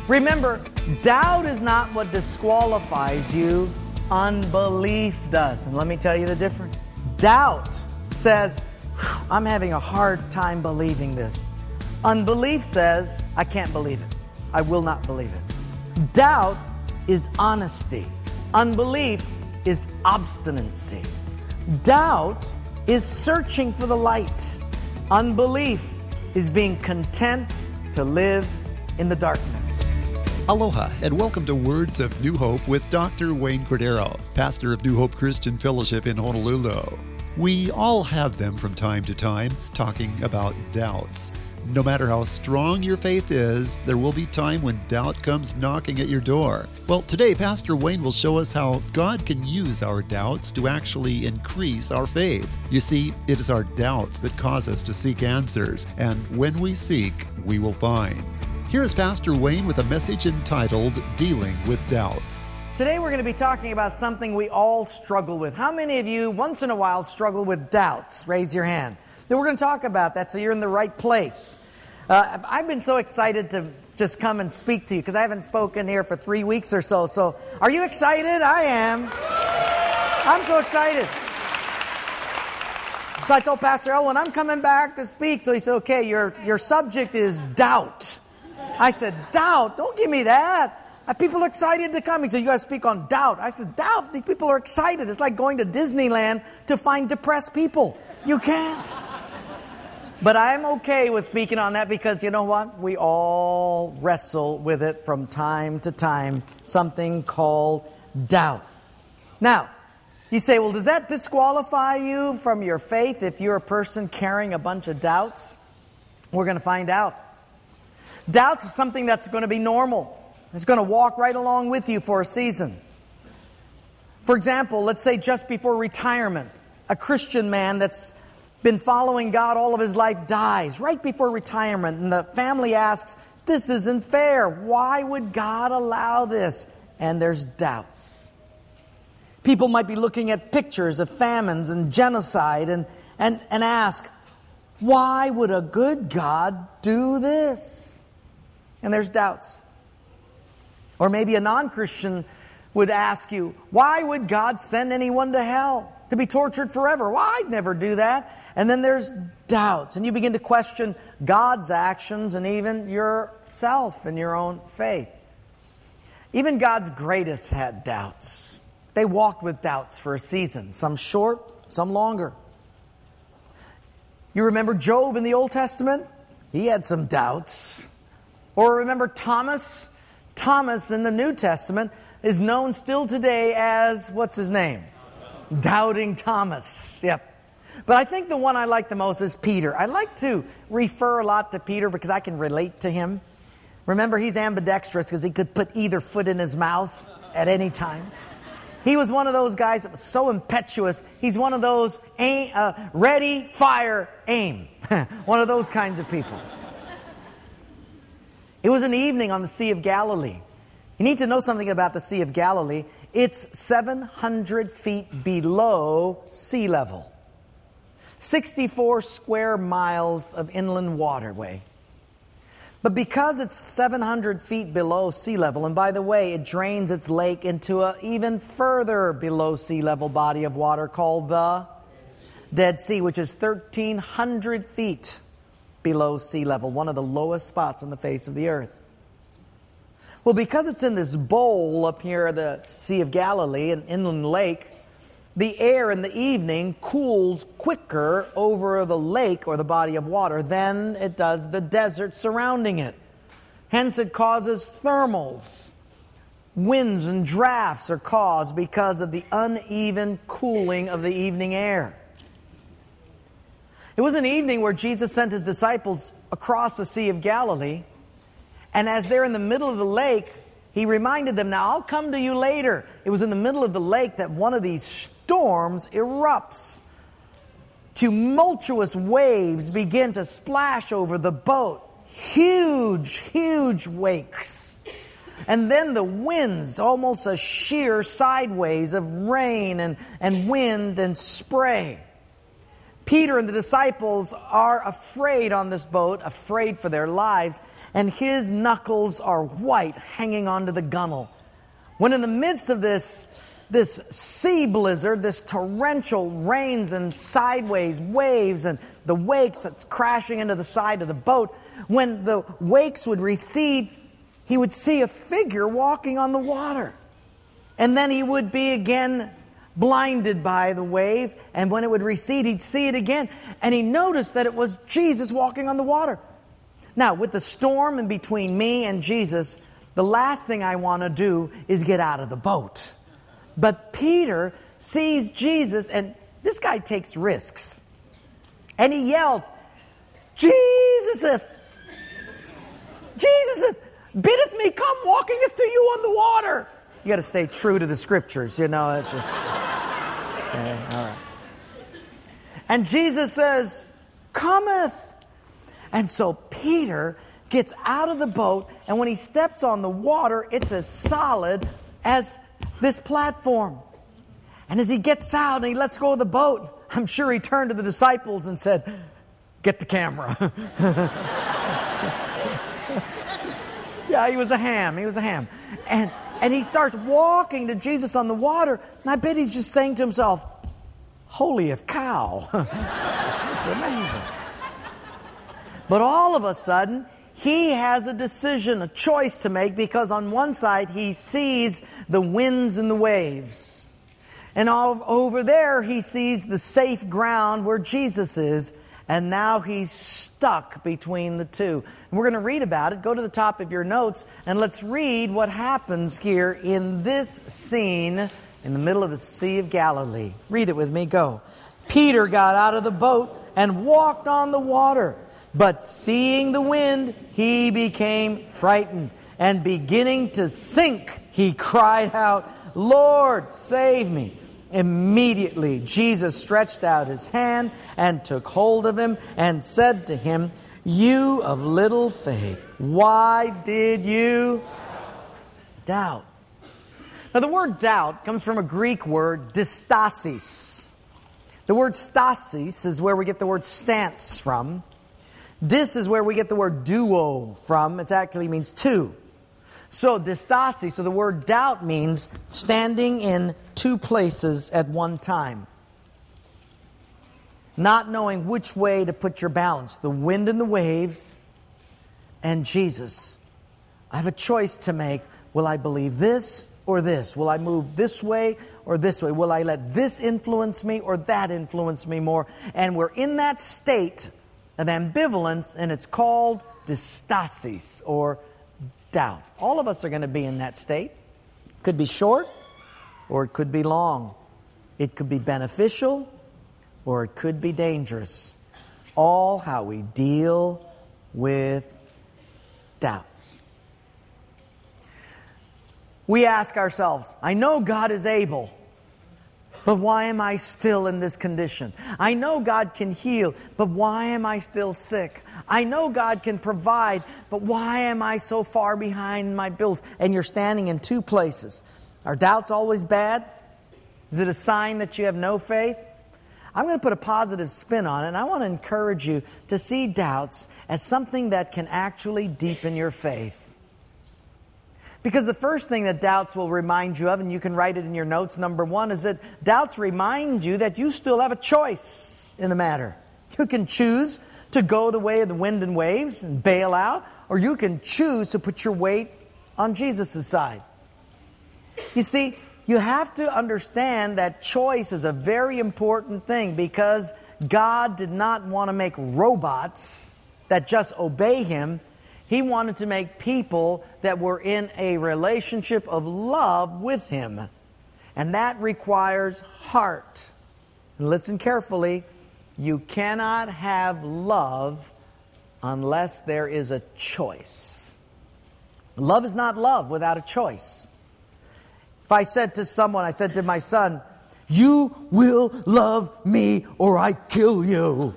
Remember, doubt is not what disqualifies you. Unbelief does. And let me tell you the difference. Doubt says, I'm having a hard time believing this. Unbelief says, I can't believe it. I will not believe it. Doubt is honesty. Unbelief is obstinacy. Doubt is searching for the light. Unbelief is being content to live in the darkness. Aloha and welcome to Words of New Hope with Dr. Wayne Cordero, pastor of New Hope Christian Fellowship in Honolulu. We all have them from time to time, talking about doubts. No matter how strong your faith is, there will be time when doubt comes knocking at your door. Well, today Pastor Wayne will show us how God can use our doubts to actually increase our faith. You see, it is our doubts that cause us to seek answers, and when we seek, we will find. Here's Pastor Wayne with a message entitled, Dealing with Doubts. Today we're going to be talking about something we all struggle with. How many of you, once in a while, struggle with doubts? Raise your hand. Then we're going to talk about that, so you're in the right place. I've been so excited to just come and speak to you because I haven't spoken here for 3 weeks or so. So are you excited? I am. I'm so excited. So I told Pastor Elwin, I'm coming back to speak. So he said, okay, your subject is doubt. I said, doubt? Don't give me that. People are excited to come. He said, you got to speak on doubt. I said, doubt? These people are excited. It's like going to Disneyland to find depressed people. You can't. But I'm okay with speaking on that because you know what? We all wrestle with it from time to time, something called doubt. Now, you say, well, does that disqualify you from your faith if you're a person carrying a bunch of doubts? We're going to find out. Doubt is something that's going to be normal. It's going to walk right along with you for a season. For example, let's say just before retirement, a Christian man that's been following God all of his life dies right before retirement, and the family asks, this isn't fair. Why would God allow this? And there's doubts. People might be looking at pictures of famines and genocide and ask, why would a good God do this? And there's doubts. Or maybe a non-Christian would ask you, why would God send anyone to hell to be tortured forever? Well, I'd never do that. And then there's doubts. And you begin to question God's actions and even yourself and your own faith. Even God's greatest had doubts. They walked with doubts for a season, some short, some longer. You remember Job in the Old Testament? He had some doubts. Or remember Thomas? Thomas in the New Testament is known still today as, what's his name? Doubting Thomas. Yep. But I think the one I like the most is Peter. I like to refer a lot to Peter because I can relate to him. Remember, he's ambidextrous because he could put either foot in his mouth at any time. He was one of those guys that was so impetuous. He's one of those ready, fire, aim. One of those kinds of people. It was an evening on the Sea of Galilee. You need to know something about the Sea of Galilee. It's 700 feet below sea level. 64 square miles of inland waterway. But because it's 700 feet below sea level, and by the way, it drains its lake into an even further below sea level body of water called the Dead Sea, which is 1,300 feet below sea level, one of the lowest spots on the face of the earth. Well, because it's in this bowl up here, the Sea of Galilee, an inland lake, the air in the evening cools quicker over the lake or the body of water than it does the desert surrounding it. Hence, it causes thermals. Winds and drafts are caused because of the uneven cooling of the evening air. It was an evening where Jesus sent his disciples across the Sea of Galilee, and as they're in the middle of the lake, he reminded them, now I'll come to you later. It was in the middle of the lake that one of these storms erupts. Tumultuous waves begin to splash over the boat. Huge, huge wakes. And then the winds, almost a sheer sideways of rain and wind and spray. Peter and the disciples are afraid on this boat, afraid for their lives, and his knuckles are white, hanging onto the gunwale. When in the midst of this sea blizzard, this torrential rains and sideways waves and the wakes that's crashing into the side of the boat, when the wakes would recede, he would see a figure walking on the water. And then he would be again blinded by the wave, and when it would recede, he'd see it again. And he noticed that it was Jesus walking on the water. Now, with the storm in between me and Jesus, the last thing I want to do is get out of the boat. But Peter sees Jesus, and this guy takes risks. And he yells, Jesus, biddeth me come walkingeth to you on the water. You got to stay true to the scriptures, you know, it's just... Okay, all right. And Jesus says, cometh. And so Peter gets out of the boat, and when he steps on the water, it's as solid as this platform. And as he gets out and he lets go of the boat, I'm sure he turned to the disciples and said, get the camera. Yeah, he was a ham. And he starts walking to Jesus on the water, and I bet he's just saying to himself, holy cow. It's amazing. But all of a sudden, he has a decision, a choice to make, because on one side he sees the winds and the waves. And over there he sees the safe ground where Jesus is, and now he's stuck between the two. And we're going to read about it. Go to the top of your notes, and let's read what happens here in this scene in the middle of the Sea of Galilee. Read it with me. Go. Peter got out of the boat and walked on the water. But seeing the wind, he became frightened. And beginning to sink, he cried out, Lord, save me. Immediately, Jesus stretched out his hand and took hold of him and said to him, you of little faith, why did you doubt? Now, the word doubt comes from a Greek word, distasis. The word stasis is where we get the word stance from. Dis is where we get the word duo from. It actually means two. So distasis, so the word doubt means standing in two places at one time. Not knowing which way to put your balance. The wind and the waves and Jesus. I have a choice to make. Will I believe this or this? Will I move this way or this way? Will I let this influence me or that influence me more? And we're in that state of ambivalence, and it's called distasis, or doubt. All of us are going to be in that state. It could be short, or it could be long. It could be beneficial, or it could be dangerous. All how we deal with doubts. We ask ourselves, I know God is able, but why am I still in this condition? I know God can heal, but why am I still sick? I know God can provide, but why am I so far behind my bills? And you're standing in two places. Are doubts always bad? Is it a sign that you have no faith? I'm going to put a positive spin on it, and I want to encourage you to see doubts as something that can actually deepen your faith. Because the first thing that doubts will remind you of, and you can write it in your notes, number one, is that doubts remind you that you still have a choice in the matter. You can choose to go the way of the wind and waves and bail out, or you can choose to put your weight on Jesus' side. You see, you have to understand that choice is a very important thing, because God did not want to make robots that just obey Him. He wanted to make people that were in a relationship of love with Him. And that requires heart. And listen carefully, you cannot have love unless there is a choice. Love is not love without a choice. If I said to someone, I said to my son, you will love me or I kill you.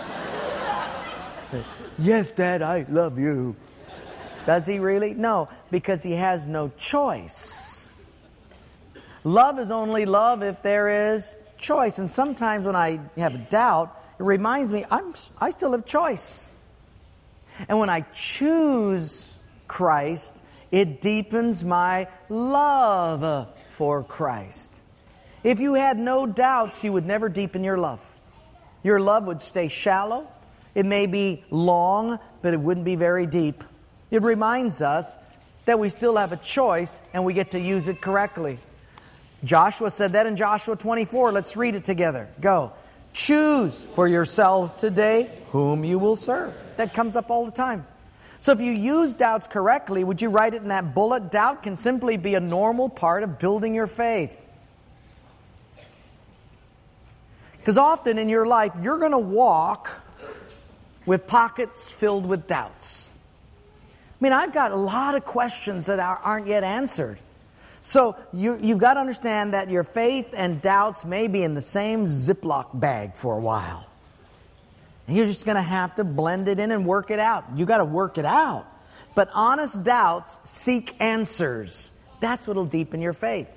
Yes, Dad, I love you. Does he really? No, because he has no choice. Love is only love if there is choice. And sometimes when I have a doubt, it reminds me I still have choice. And when I choose Christ, it deepens my love for Christ. If you had no doubts, you would never deepen your love. Your love would stay shallow. It may be long, but it wouldn't be very deep. It reminds us that we still have a choice and we get to use it correctly. Joshua said that in Joshua 24. Let's read it together. Go. Choose for yourselves today whom you will serve. That comes up all the time. So if you use doubts correctly, would you write it in that bullet? Doubt can simply be a normal part of building your faith. Because often in your life, you're going to walk with pockets filled with doubts. I mean, I've got a lot of questions that aren't yet answered. So you've got to understand that your faith and doubts may be in the same Ziploc bag for a while. And you're just going to have to blend it in and work it out. You've got to work it out. But honest doubts seek answers. That's what will deepen your faith.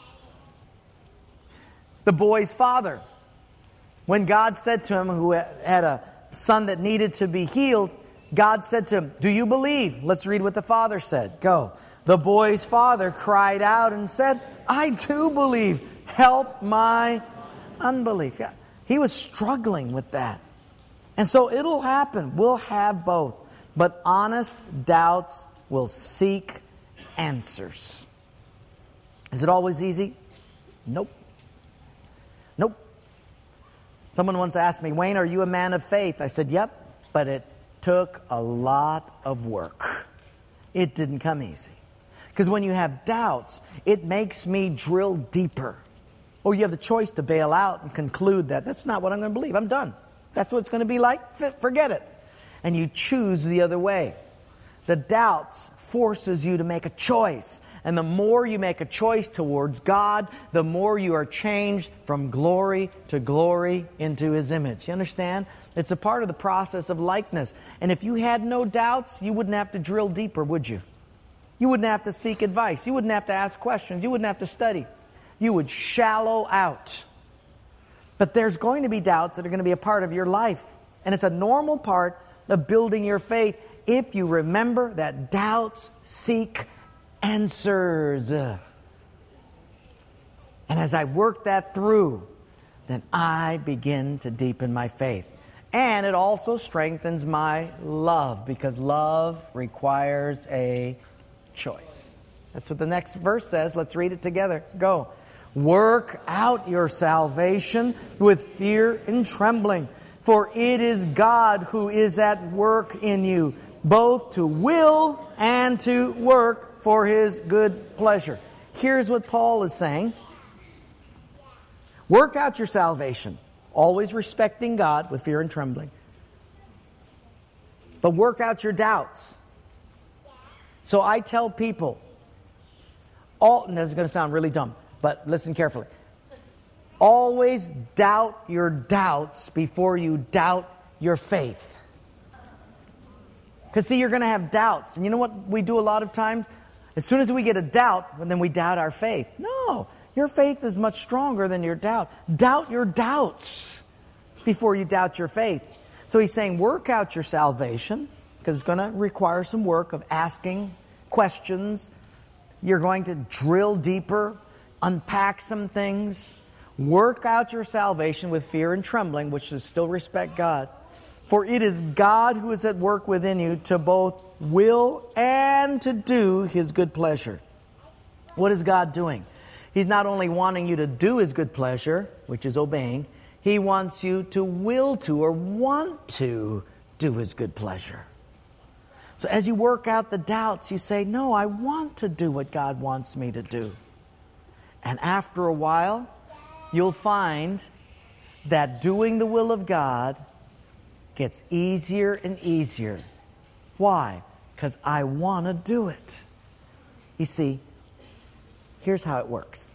The boy's father, when God said to him, who had a son that needed to be healed, God said to him, "Do you believe?" Let's read what the father said. Go. The boy's father cried out and said, "I do believe. Help my unbelief." Yeah, he was struggling with that. And so it'll happen. We'll have both. But honest doubts will seek answers. Is it always easy? Nope. Nope. Someone once asked me, "Wayne, are you a man of faith?" I said, "Yep, but it took a lot of work. It didn't come easy." Because when you have doubts, it makes me drill deeper. Or you have the choice to bail out and conclude that that's not what I'm going to believe. I'm done. That's what it's going to be like. Forget it. And you choose the other way. The doubts forces you to make a choice. And the more you make a choice towards God, the more you are changed from glory to glory into His image. You understand? It's a part of the process of likeness. And if you had no doubts, you wouldn't have to drill deeper, would you? You wouldn't have to seek advice. You wouldn't have to ask questions. You wouldn't have to study. You would shallow out. But there's going to be doubts that are going to be a part of your life. And it's a normal part of building your faith if you remember that doubts seek answers. And as I work that through, then I begin to deepen my faith. And it also strengthens my love, because love requires a choice. That's what the next verse says. Let's read it together. Go. Work out your salvation with fear and trembling, for it is God who is at work in you, both to will and to work for His good pleasure. Here's what Paul is saying. Work out your salvation, always respecting God with fear and trembling. But work out your doubts. So I tell people, and this is going to sound really dumb, but listen carefully. Always doubt your doubts before you doubt your faith. Because see, you're going to have doubts. And you know what we do a lot of times? As soon as we get a doubt, then we doubt our faith. No, your faith is much stronger than your doubt. Doubt your doubts before you doubt your faith. So he's saying, work out your salvation, because it's going to require some work of asking questions. You're going to drill deeper, unpack some things. Work out your salvation with fear and trembling, which is still respect God. For it is God who is at work within you to both will and to do His good pleasure. What is God doing? He's not only wanting you to do His good pleasure, which is obeying, He wants you to will to or want to do His good pleasure. So as you work out the doubts, you say, no, I want to do what God wants me to do. And after a while, you'll find that doing the will of God gets easier and easier. Why? Because I want to do it. You see, here's how it works.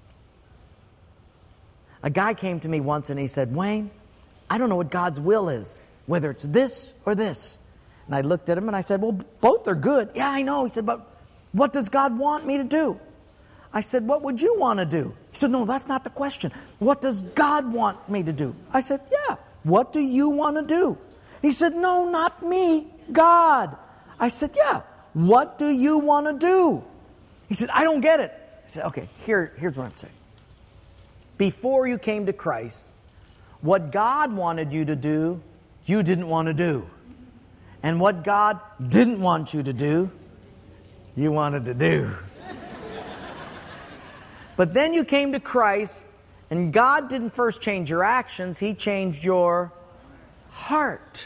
A guy came to me once and he said, "Wayne, I don't know what God's will is, whether it's this or this." And I looked at him and I said, "Well, both are good." "Yeah, I know." He said, "But what does God want me to do?" I said, "What would you want to do?" He said, "No, that's not the question. What does God want me to do?" I said, "Yeah, What do you want to do? He said, no, not me, God. I said, yeah, what do you want to do? He said, I don't get it. I said, okay, here's what I'm saying. Before you came to Christ, what God wanted you to do, you didn't want to do. And what God didn't want you to do, you wanted to do. But then you came to Christ, and God didn't first change your actions, He changed your heart.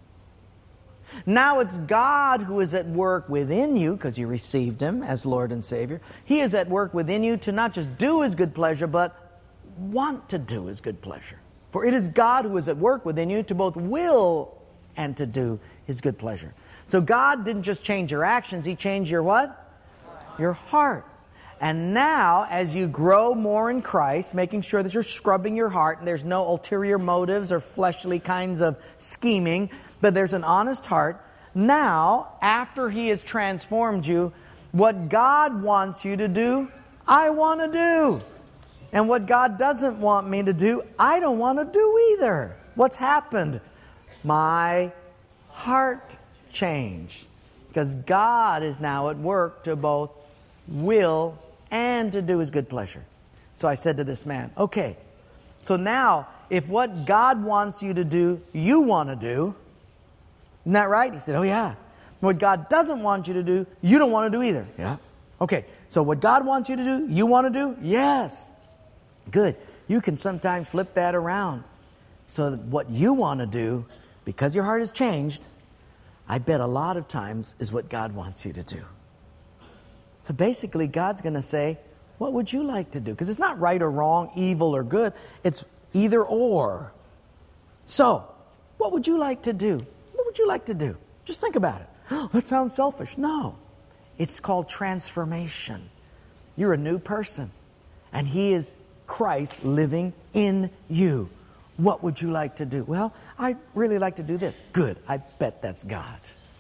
Now it's God who is at work within you, because you received Him as Lord and Savior. He is at work within you to not just do His good pleasure, but want to do His good pleasure. For it is God who is at work within you to both will and to do His good pleasure. So God didn't just change your actions, He changed your what? Your heart. And now, as you grow more in Christ, making sure that you're scrubbing your heart and there's no ulterior motives or fleshly kinds of scheming, but there's an honest heart. Now, after He has transformed you, what God wants you to do, I want to do. And what God doesn't want me to do, I don't want to do either. What's happened? My heart changed. Because God is now at work to both will and to do His good pleasure. So I said to this man, okay, so now if what God wants you to do, you want to do, isn't that right? He said, oh yeah. What God doesn't want you to do, you don't want to do either. Yeah. Okay, so what God wants you to do, you want to do? Yes. Good. You can sometimes flip that around. So that what you want to do, because your heart has changed, I bet a lot of times is what God wants you to do. So basically, God's going to say, what would you like to do? Because it's not right or wrong, evil or good. It's either or. So, what would you like to do? What would you like to do? Just think about it. Oh, that sounds selfish. No. It's called transformation. You're a new person. And He is Christ living in you. What would you like to do? Well, I'd really like to do this. Good. I bet that's God.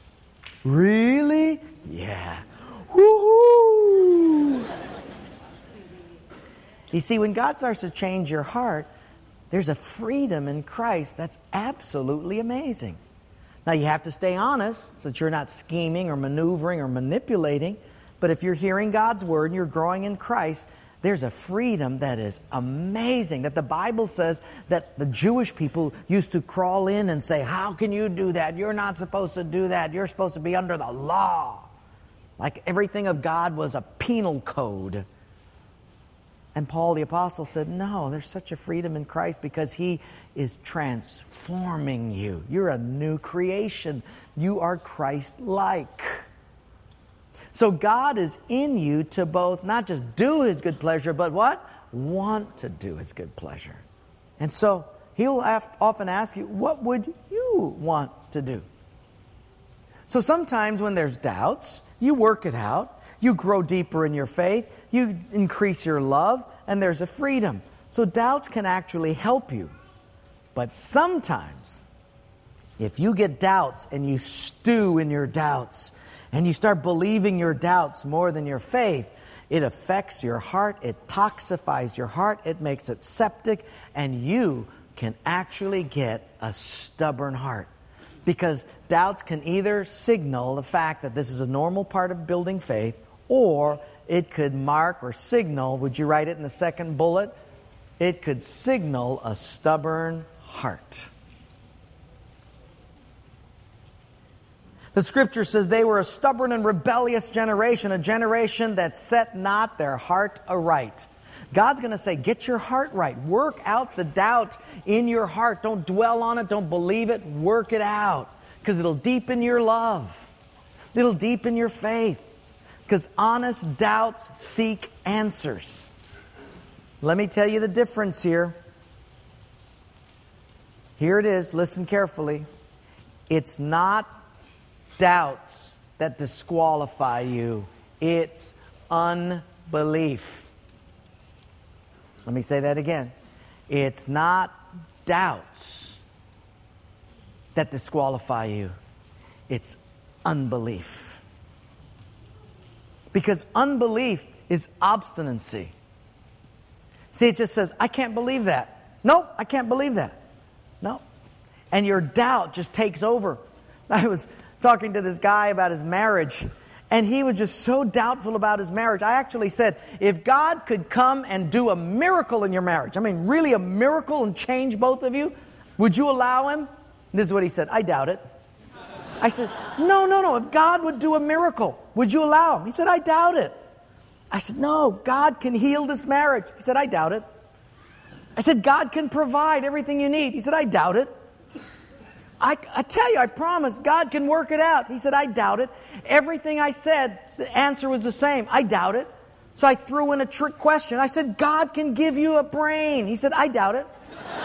Really? Yeah. Woo-hoo! You see, when God starts to change your heart, there's a freedom in Christ that's absolutely amazing. Now, you have to stay honest so that you're not scheming or maneuvering or manipulating. But if you're hearing God's Word and you're growing in Christ, there's a freedom that is amazing. That the Bible says that the Jewish people used to crawl in and say, how can you do that? You're not supposed to do that. You're supposed to be under the law. Like everything of God was a penal code. And Paul the Apostle said, no, there's such a freedom in Christ because He is transforming you. You're a new creation. You are Christ-like. So God is in you to both not just do His good pleasure, but what? Want to do His good pleasure. And so He'll often ask you, what would you want to do? So sometimes when there's doubts, you work it out. You grow deeper in your faith. You increase your love. And there's a freedom. So doubts can actually help you. But sometimes, if you get doubts and you stew in your doubts, and you start believing your doubts more than your faith, it affects your heart. It toxifies your heart. It makes it septic. And you can actually get a stubborn heart. Because doubts can either signal the fact that this is a normal part of building faith, or it could mark or signal, would you write it in the second bullet? It could signal a stubborn heart. The Scripture says they were a stubborn and rebellious generation, a generation that set not their heart aright. God's going to say, get your heart right. Work out the doubt in your heart. Don't dwell on it. Don't believe it. Work it out. Because it'll deepen your love. It'll deepen your faith. Because honest doubts seek answers. Let me tell you the difference here. Here it is. Listen carefully. It's not doubts that disqualify you. It's unbelief. Let me say that again. It's not doubts that disqualify you. It's unbelief. Because unbelief is obstinacy. See, it just says, I can't believe that. Nope, I can't believe that. No. and your doubt just takes over. I was talking to this guy about his marriage, and he was just so doubtful about his marriage. I actually said, if God could come and do a miracle in your marriage, I mean really a miracle, and change both of you, would you allow him? This is what he said, I doubt it. I said, no, if God would do a miracle, would you allow him? He said, I doubt it. I said, no, God can heal this marriage. He said, I doubt it. I said, God can provide everything you need. He said, I doubt it. I tell you, I promise, God can work it out. He said, I doubt it. Everything I said, the answer was the same. I doubt it. So I threw in a trick question. I said, God can give you a brain. He said, I doubt it.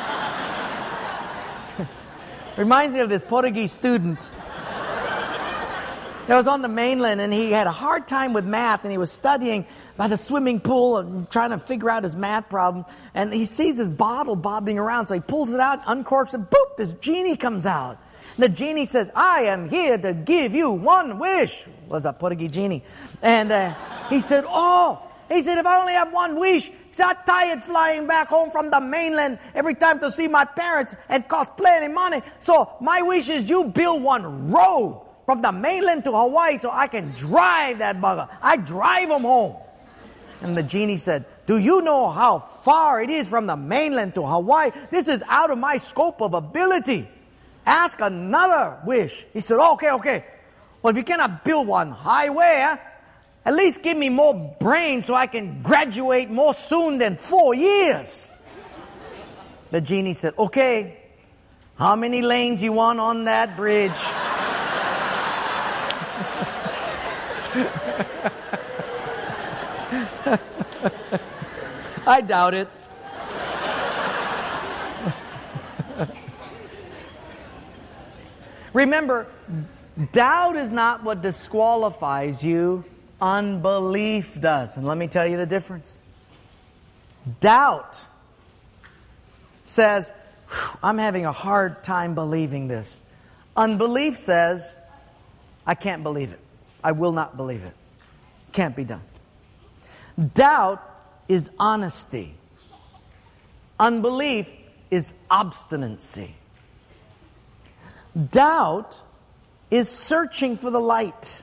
Reminds me of this Portuguese student that was on the mainland, and he had a hard time with math, and he was studying by the swimming pool and trying to figure out his math problems, and he sees this bottle bobbing around, so he pulls it out, uncorks it, boop, this genie comes out. And the genie says, I am here to give you one wish. Was a Portuguese genie. And he said, if I only have one wish, because I'm tired flying back home from the mainland every time to see my parents and cost plenty of money. So my wish is you build one road from the mainland to Hawaii so I can drive that bugger. I drive them home. And the genie said, do you know how far it is from the mainland to Hawaii? This is out of my scope of ability. Ask another wish. He said, okay. Well, if you cannot build one highway, at least give me more brains so I can graduate more soon than 4 years. The genie said, okay, how many lanes you want on that bridge? I doubt it. Remember, doubt is not what disqualifies you. Unbelief does. And let me tell you the difference. Doubt says, I'm having a hard time believing this. Unbelief says, I can't believe it. I will not believe it. Can't be done. Doubt is honesty. Unbelief is obstinacy. Doubt is searching for the light.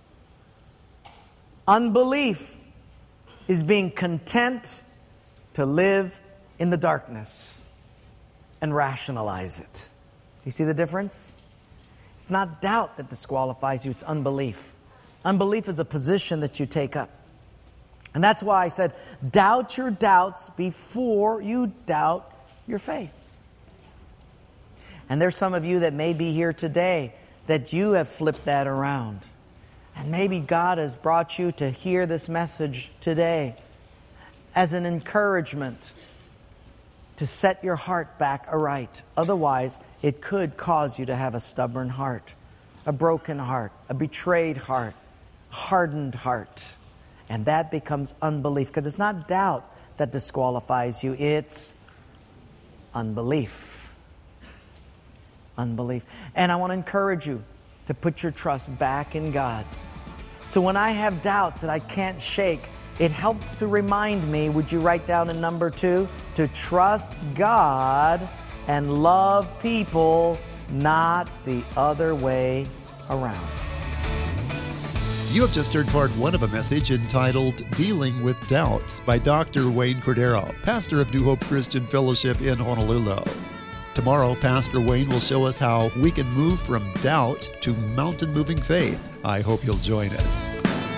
Unbelief is being content to live in the darkness and rationalize it. You see the difference? It's not doubt that disqualifies you, it's unbelief. Unbelief is a position that you take up. And that's why I said, doubt your doubts before you doubt your faith. And there's some of you that may be here today that you have flipped that around. And maybe God has brought you to hear this message today as an encouragement to set your heart back aright. Otherwise, it could cause you to have a stubborn heart, a broken heart, a betrayed heart, hardened heart. And that becomes unbelief, because it's not doubt that disqualifies you, it's unbelief. Unbelief. And I want to encourage you to put your trust back in God. So when I have doubts that I can't shake, it helps to remind me, would you write down in number 2, to trust God and love people, not the other way around. You have just heard part 1 of a message entitled Dealing with Doubts by Dr. Wayne Cordero, pastor of New Hope Christian Fellowship in Honolulu. Tomorrow, Pastor Wayne will show us how we can move from doubt to mountain-moving faith. I hope you'll join us.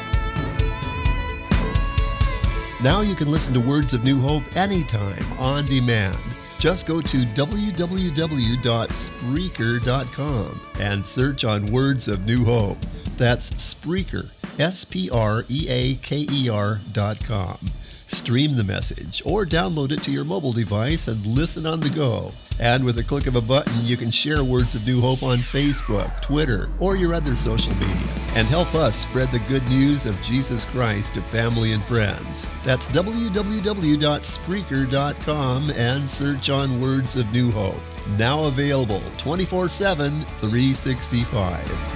Now you can listen to Words of New Hope anytime, on demand. Just go to www.spreaker.com and search on Words of New Hope. That's Spreaker, SPREAKER.com. Stream the message or download it to your mobile device and listen on the go. And with a click of a button, you can share Words of New Hope on Facebook, Twitter, or your other social media, and help us spread the good news of Jesus Christ to family and friends. That's www.spreaker.com and search on Words of New Hope. Now available 24/7, 365.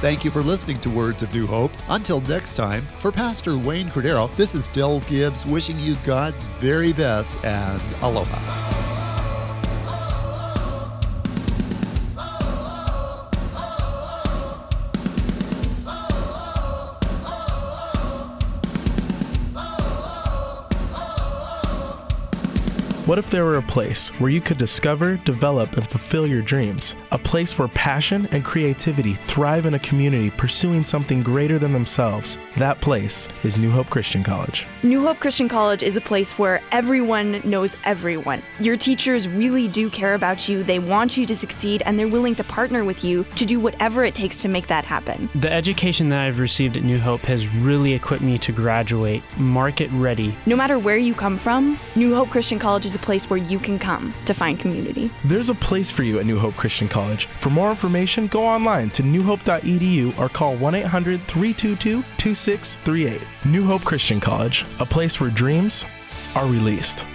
Thank you for listening to Words of New Hope. Until next time, for Pastor Wayne Cordero, this is Del Gibbs wishing you God's very best and aloha. What if there were a place where you could discover, develop, and fulfill your dreams? A place where passion and creativity thrive in a community pursuing something greater than themselves. That place is New Hope Christian College. New Hope Christian College is a place where everyone knows everyone. Your teachers really do care about you, they want you to succeed, and they're willing to partner with you to do whatever it takes to make that happen. The education that I've received at New Hope has really equipped me to graduate market ready. No matter where you come from, New Hope Christian College is a place where you can come to find community. There's a place for you at New Hope Christian College. For more information, go online to newhope.edu or call 1-800-322-2638. New Hope Christian College, a place where dreams are released.